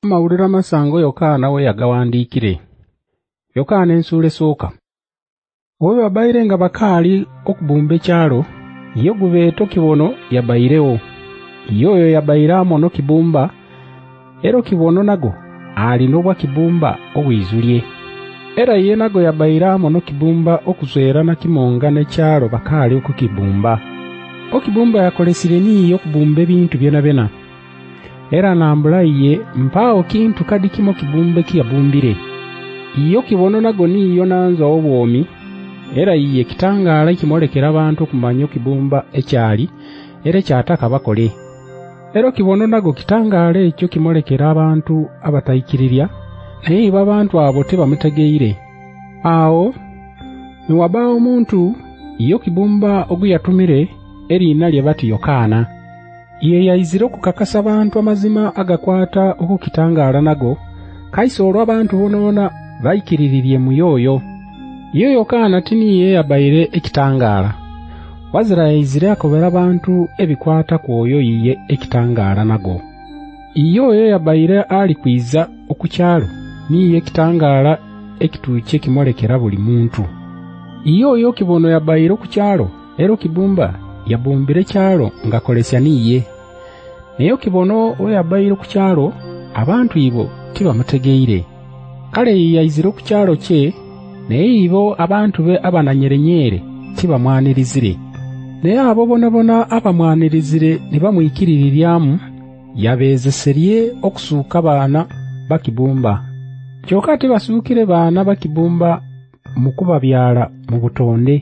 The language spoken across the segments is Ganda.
Mawulira masango Yokaana we yagawandiikire. Yokaana ensuula esooka. Owe babaire nga bakaali okubumba ekyalo, yo gubeeto kibono yabairewo. Yoyo yabaire amono kibumba, ero kibono nago alina obwa kibumba obwizulye. Era ye nago yabaire amono kibumba okuzwera na kimonga n'ekyalo bakaali okukibumba. Okibumba yakolesire niyo okubumba ebintu byona. Era nambula ye mpaawo kintu kadi kimo kibumbe kiyabumbire. Iyo kibono nago niyo nanza obwomi. Era iye kitangaala kimolekera abantu okumanya okibumba ekyali era kyataka bakole. Ero kibono nago kitangaala ekyo kimolekera abantu abatayikirirya naye abantu abo tebamutegeire. Awo niwabaawo omuntu iyo kibumba oguyatumire erina lye bati Yokaana. Iye yaizire okukakasa abantu amazima agakwata okukitangaala nago kaisi olwo abantu bonoona bayikiririrye mu yoyo. Iyo Yokaana tiniye yabaire ekitangaala. Wazira yaizire akobera abantu ebikwata kwoyo iye ekitangaala nago. Iyo yabaire ali kwiza okukyalo niye ekitangaala ekituuche kimolekera buli muntu. Iyo kibono yabaire okukyalo ero kibumba yabumbire kyalo ngakolesya niye. Nayo kibono we yabaire okukyalo abantu ibo tibamutegeire. Kale yaizire okukyalo kye naye ibo abantu be abananyerenyere tibamwanirizire. Naye abo bonabona abamwanirizire ne bamwikiririryamu yabeezeserye okusuuka baana bakibumba. Kyokka tebasuukire baana bakibumba mu kubabyala mu butonde,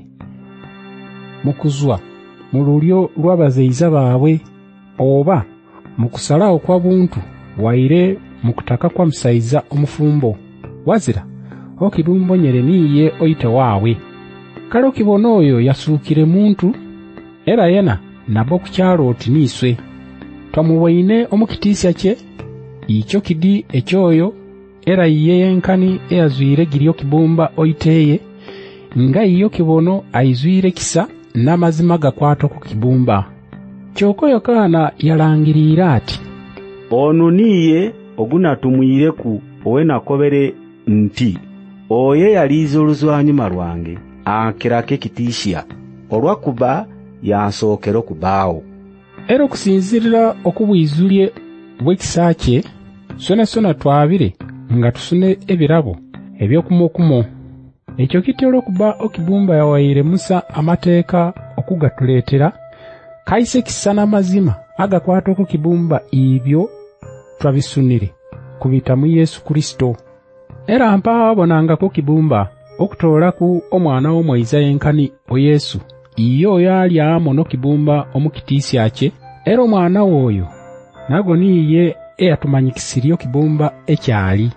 mu kuzwa mu lulyo lw'abazeiza baabwe, oba mu kusalawo kwa buntu waire mu kutaka kwa musaiza omufumbo. Wazira okidumbonyere niye oyite waawe. Kale kibono oyo yasuukire muntu era yena nabo kukyalo oti niswe twamuwaine omukitiisya kye ikyo kidi ekyoyo era iye yenkani eyazwire giryo kibumba oyiteye nga iyo kibono aizwire kisa n'amazima gakwata ku kibumba. Kyoko Yokaana yalangirira ati ono niye ogunatumwireku owe nakobere nti oye yalizo oluzwanyuma lwange akirake kitiisya olwakuba yansookera okubaawo. Era okusinzirira okubwizulye bw'ekisakye sona twabire nga tusune ebirabo ebyokumukumo. Ekyo kitera okuba okibumba yawaire Musa amateeka okugatuleetera kaise kisana mazima agakwata okukibumba ibyo twabisunire kubita mu Yesu Kristo. Era mpaawo bonangako kibumba okutoolaku omwana w'omwaiza yenkani o Yesu. Iyo yali amono kibumba omukitiisya kye era omwana woyo nago niye eyatumanyikisiryo kibumba ekyali.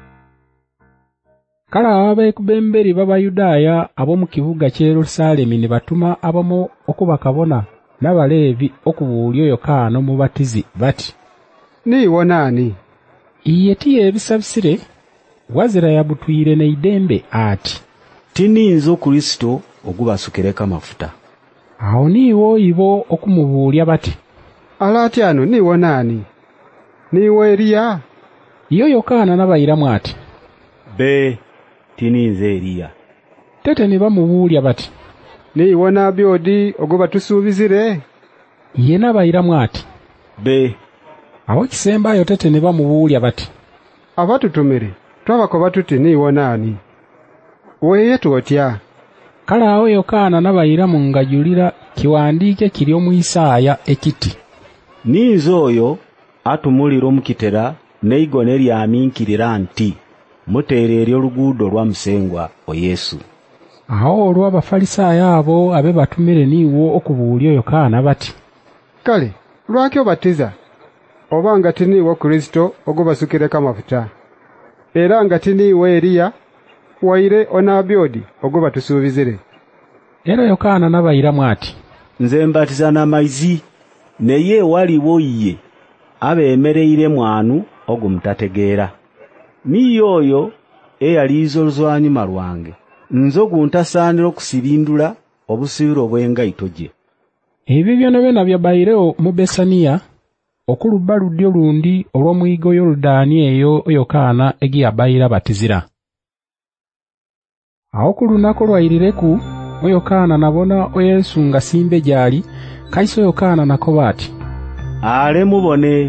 Kale abeekubemberi b'Abayudaaya ab'omu kibuga ky'e Yerusalemu ne batuma abamu okubakabona n'Abaleevi okubuulya Yokaana omubatizi bati, niwo naani? Iye tiye ebisabisire wazira yabutwire n'eidembe ati, tininzo Kristo ogubasukireka amafuta. Awo niwo ibo okumubuulya bati, alati ano niwo naani? Niwo Eliya? Iyo Yokaana n'abayiramu ati, be tininze Eliya. Tete ne bamubuulya bati, niwo Nabyodi ogubatusuubizire? Ye n'abayiramu ati, be. Awo kisembayo tete ne bamubuulya bati, abatutumire twabakoba tuti niwo naani? Weye tuotya? Kale awo Yokaana n'abayiramu ngajulira kiwandiike kiri omu Isaaya ekiti, ninzo oyo atumulira omukitera n'eigone lyaminkirira nti muteererya oluguudo lwa musengwa o Yesu. Awo olwo Abafalisaayo abo abe batumire niwo okubuulya Yokaana bati, kale lwaki obatiza oba nga tiniwo Kristo ogubasukireka amafuta era nga tiniwo Eliya waire Nabyodi ogubatusuubizire? Era Yokaana n'abayiramu ati, nze mbatiza n'amaizi naye waliwo iye abeemereire mwanu ogumutategeera. Niyo oyo eyaliizo oluzwanyuma lwange nzo guntasaanira okusibindula obusibiro bw'engaito gye. Ebyo byonna byabayirewo mu Besaniya okuluba luddyo lundi olw'omuyigo Yoludaani eyo Yokaana egiyabayira batizira. Awo ku lunaku lwayirireku Yokaana nabona Yesu nga simbe gyali, kaiso Yokaana nakoba ati, ale mubone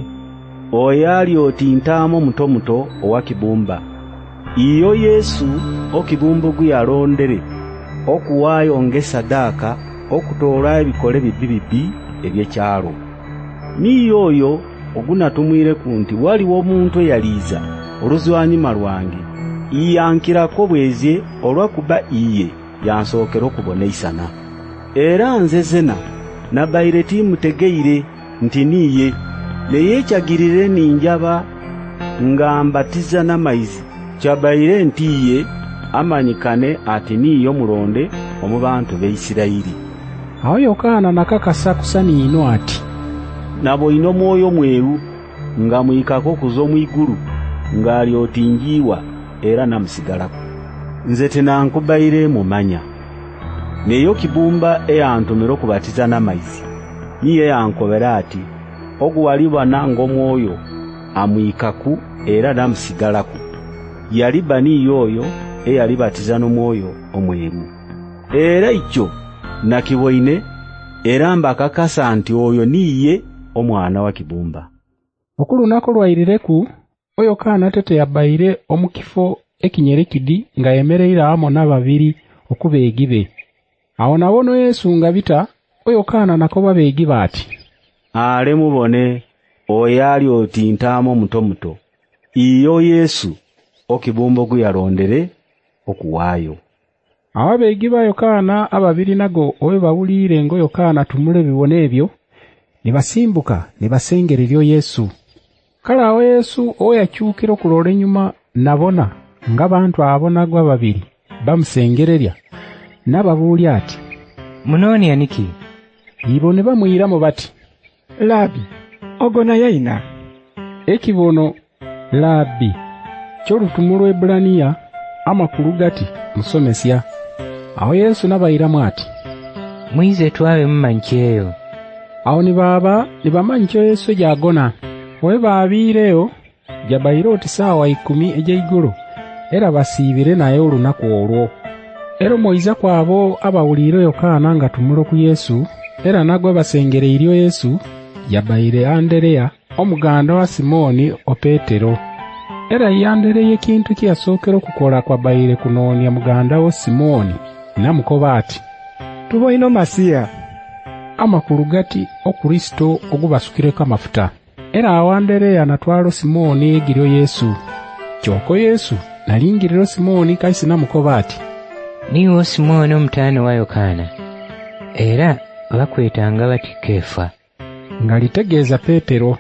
oyo ali otintamo muto owa kibumba. Iyo Yesu okibumba guyalondere okuwaayo ng'esaddaaka okutoola ebikole bibbi ebyekyalo. Niyo oyo ogunatumwireku nti waliwo omuntu eyaliiza oluzwanyuma lwange iyankirako bwezye olwakuba iye yansookera okubona isana. Era nze zena nabaire timutegeire nti niye naye kyagirire ninjaba nga mbatiza n'amaizi kyabaire nti iye amanyikane ati niyo mulonde omu bantu b'Isirayiri. Awo Yokaana nakakasa kusaniino ati, nabo ino mwoyo mweru nga mwikako kuza omwigulu ng'ali otinjiwa era namusigalako. Nze tenankubaire mumanya. Neyo kibumba eyantumira okubatiza n'amaizi niye yankobera ati oguwalibana ng'omwoyo amwikaku era namusigalako. Yaliba niyo oyo eyalibatiza n'omwoyo omweru. Era ikyo nakiboine era mbakakasa nti oyo niye omwana wa kibumba. Okulunaku lwayirireku Yokaana tete yabaire omukifo ekinyerekidi nga yemereire amo n'ababiri okubeegibe. Awo nabono Yesu nga bita Yokaana nakoba beegiba ati, ale mubone oyo ali otintamo muto. Iyo Yesu okibumba guyalondere okuwaayo. Awo abeegiba Yokaana ababiri nago owe bawulire ngo Yokaana tumule bibone ebyo, nibasimbuka nibasengereryo Yesu. Kale awo Yesu owe yakyukira okulola enyuma nabona ng'abantu abonagwa babiri bamusengererya n'ababuulya ati, munooni aniki? Ibo ne bamuyiramu bati, Labi, ogona yaina. Ekibono Labi ky'olutumu lw'Ebulaniya amakulu gati musomesya. Awo Yesu n'abayiramu ati, mwize twabe mumanyikyeyo. Awo nibamanyikyo Yesu gyagona. Owe baabiireyo jabayire oti saawa 10 egy'eigulu era basiibire naye olunaku olwo. Era moiza kwabo abawulire Yokaana nga tumula ku Yesu era nagwe basengereiryo Yesu yabayire Andereya omuganda wa Simoni o Petero. Era yandereye ekintu kyasookera okukola kwa bayire kunoonya muganda wo Simoni namukoba ati, tuboino Masiya. Amakulu gati Okristo ogubasukireko amafuta. Era awandereya natwalo Simoni egiryo Yesu. Kyoko Yesu nalingiriro Simoni kaisi namukoba ati, niwo Simoni omutaano wa Yokaana. Era bakwetanga bati Kefa. Nga litegeeza Petero.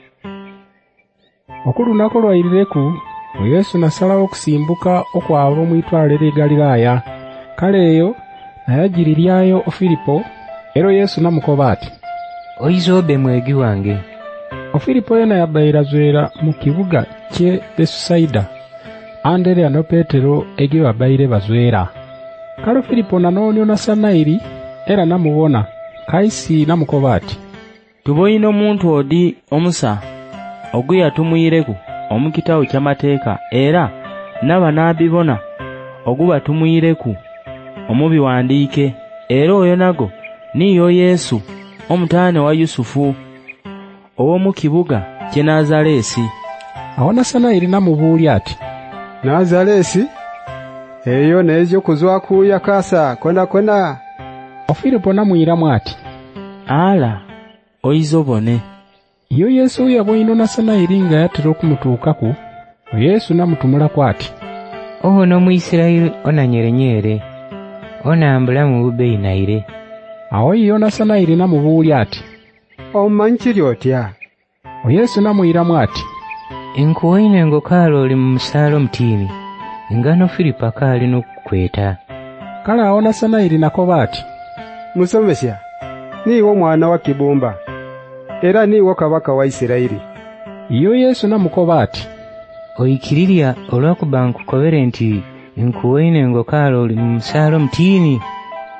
Okulunaku lwayirireku Yesu nasalawo okusimbuka okwava omwitwaliro Galilaya. Kale eyo nayagiriryayo Filipo. Ero Yesu namukoba ati, oyiza obe mwegi wange. Filipo yena yabayira zwera mu kibuga kye Besusaida. Andereya no Petero egi babayire bazwera. Kale Filipo nanoonyo Nasanairi era namubona kaisi namukoba ati, tuboine omuntu odi omusa oguyatumwireku omukitawo ky'amateeka era n'abanabibona ogubatumwireku omubiwandiike era oyo nago niyo Yesu omutaane wa Yusufu ow'omu kibuga kye Nazalesi. Awo Nasanairi namubuulya ati, Nazalesi? Eyo nejo kuzwakuya kasa kwena. Filipo namuyiramu ati, ala oyiza obone. Iyo Yesu yaboino Nasanairi nga yatera okumutuukaku. Yesu namutumulako ati, ono mu Isirayiri onanyerenyere onambula mu bubeinaire. Awo iyo Nasanairi namubuulya ati, omanyikiri otya? Yesu namuyiramu ati, enkuwaine ngokaalo oli mu musaalo mutiini ngano Filipo akaali n'okukweta. Kale awo Nasanairi nakoba ati, musomesya, niwo mwana wa kibumba era niwo kabaka wa Isirayiri. Iyo Yesu namukoba ati, oyikirirya olwakuba nkukobere nti enkuwaine ngokaalo oli mu musaalo mutiini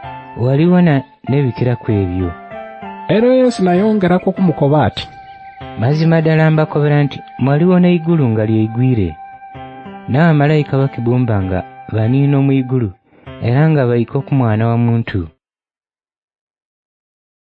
waliwona n'ebikira kwebyo. Ero Yesu nayongerako kumukoba ati, Mazima ddala mbakobera nti mwaliwo n'eggulu nga lyegwire, n'abamalayika ba Kibumba nga baniino mu igulu era nga baiko ku Mwana wa Muntu.